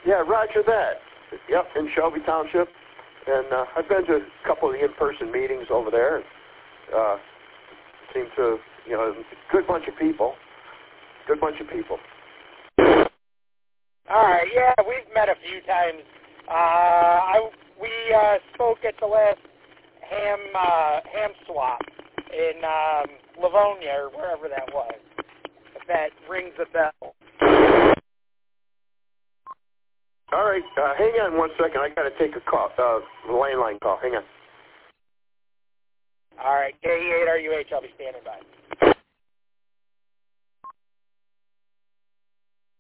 Yeah, roger that. Yep, in Shelby Township. And I've been to a couple of the in-person meetings over there. Seem to, good bunch of people. Good bunch of people. All right, yeah, we've met a few times. We spoke at the last ham swap in Livonia or wherever that was. If that rings a bell. All right, hang on one second. I got to take a call, landline call. Hang on. All right, KE8RUH, I'll be standing by.